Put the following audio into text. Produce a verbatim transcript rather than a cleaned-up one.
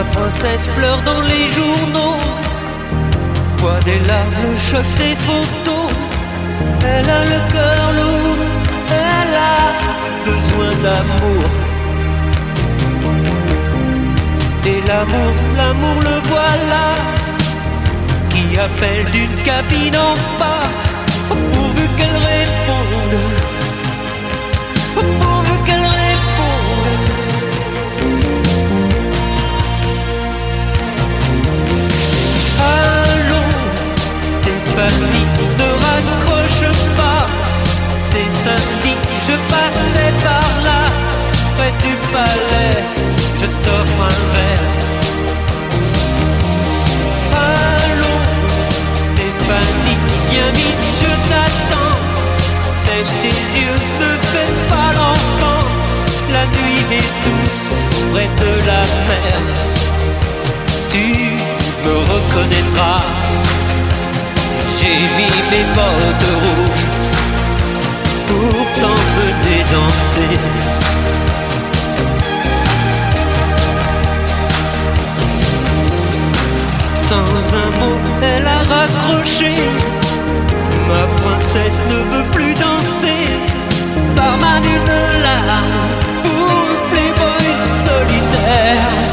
Ma princesse pleure dans les journaux, voit des larmes, le choc des photos. Elle a le cœur lourd, elle a besoin d'amour. Et l'amour, l'amour le voilà, qui appelle d'une cabine en bas, pourvu qu'elle réponde, pourvu qu'elle réponde. Allô, Stéphanie, ne raccroche pas, c'est samedi, je passais par là, près du palais, je t'offre un verre. Allô, Stéphanie, viens vite, je t'attends. Sèche tes yeux, ne fais pas l'enfant. La nuit est douce, près de la mer. Tu me reconnaîtras. J'ai mis mes bottes rouges pour t'emmener danser. Sans un mot, elle a raccroché. Ma princesse ne veut plus danser. Barman, une larme pour le playboy solitaire.